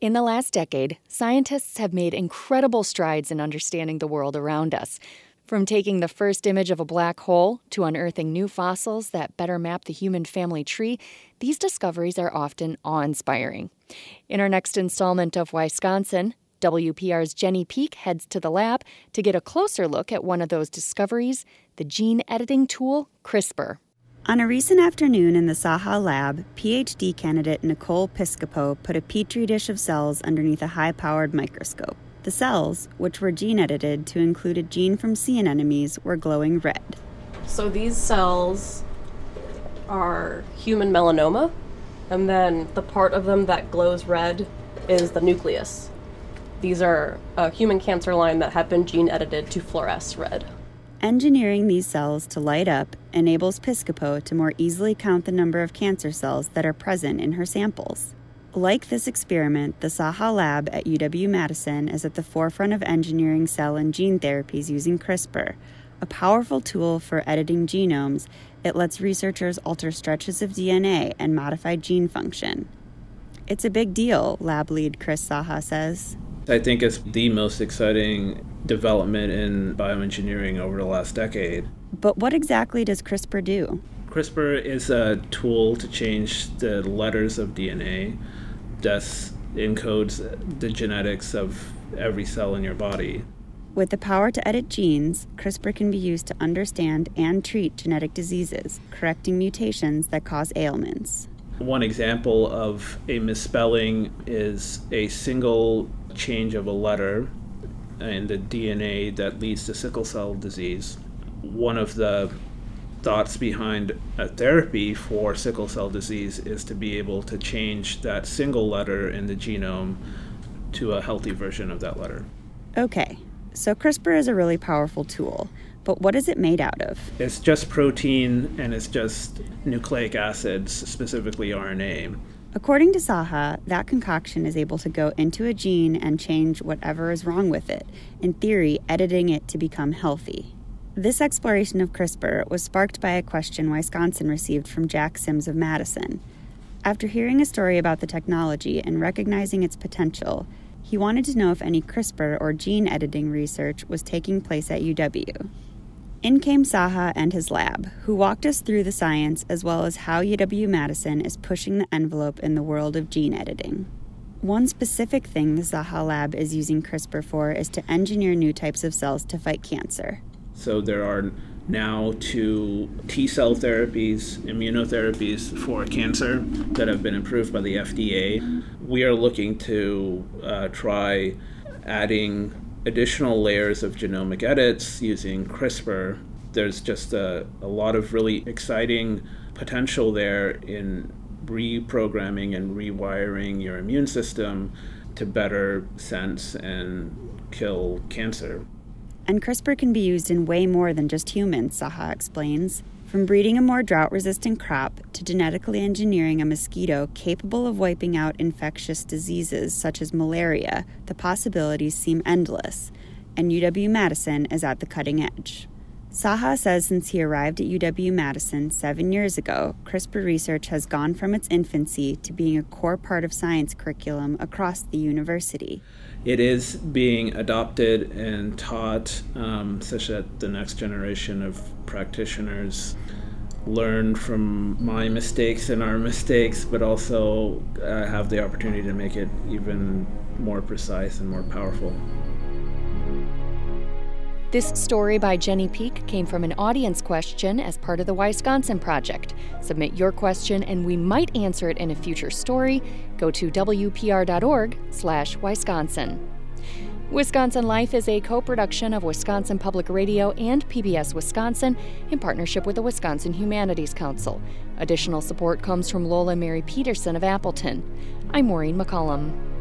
In the last decade, scientists have made incredible strides in understanding the world around us. From taking the first image of a black hole to unearthing new fossils that better map the human family tree, these discoveries are often awe-inspiring. In our next installment of Wisconsin, WPR's Jenny Peek heads to the lab to get a closer look at one of those discoveries, the gene editing tool CRISPR. On a recent afternoon in the Saha lab, PhD candidate Nicole Piscopo put a petri dish of cells underneath a high-powered microscope. The cells, which were gene-edited to include a gene from sea anemones, were glowing red. So these cells are human melanoma, and then the part of them that glows red is the nucleus. These are a human cancer line that have been gene-edited to fluoresce red. Engineering these cells to light up enables Piscopo to more easily count the number of cancer cells that are present in her samples. Like this experiment, the Saha lab at UW-Madison is at the forefront of engineering cell and gene therapies using CRISPR, a powerful tool for editing genomes. It lets researchers alter stretches of DNA and modify gene function. It's a big deal, lab lead Chris Saha says. I think it's the most exciting development in bioengineering over the last decade. But what exactly does CRISPR do? CRISPR is a tool to change the letters of DNA. That encodes the genetics of every cell in your body. With the power to edit genes, CRISPR can be used to understand and treat genetic diseases, correcting mutations that cause ailments. One example of a misspelling is a single change of a letter in the DNA that leads to sickle cell disease. One of the thoughts behind a therapy for sickle cell disease is to be able to change that single letter in the genome to a healthy version of that letter. Okay, so CRISPR is a really powerful tool, but what is it made out of? It's just protein and it's just nucleic acids, specifically RNA. According to Saha, that concoction is able to go into a gene and change whatever is wrong with it, in theory, editing it to become healthy. This exploration of CRISPR was sparked by a question Wisconsin received from Jack Sims of Madison. After hearing a story about the technology and recognizing its potential, he wanted to know if any CRISPR or gene editing research was taking place at UW. In came Saha and his lab, who walked us through the science as well as how UW-Madison is pushing the envelope in the world of gene editing. One specific thing the Saha lab is using CRISPR for is to engineer new types of cells to fight cancer. So there are now 2 T-cell therapies, immunotherapies for cancer that have been approved by the FDA. We are looking to try adding additional layers of genomic edits using CRISPR. There's just a lot of really exciting potential there in reprogramming and rewiring your immune system to better sense and kill cancer. And CRISPR can be used in way more than just humans, Saha explains. From breeding a more drought-resistant crop to genetically engineering a mosquito capable of wiping out infectious diseases such as malaria, the possibilities seem endless, and UW-Madison is at the cutting edge. Saha says since he arrived at UW-Madison 7 years ago, CRISPR research has gone from its infancy to being a core part of science curriculum across the university. It is being adopted and taught such that the next generation of practitioners learn from my mistakes and our mistakes, but also have the opportunity to make it even more precise and more powerful. This story by Jenny Peek came from an audience question as part of the Wisconsin Project. Submit your question and we might answer it in a future story. Go to wpr.org/Wisconsin. Wisconsin Life is a co-production of Wisconsin Public Radio and PBS Wisconsin in partnership with the Wisconsin Humanities Council. Additional support comes from Lola Mary Peterson of Appleton. I'm Maureen McCollum.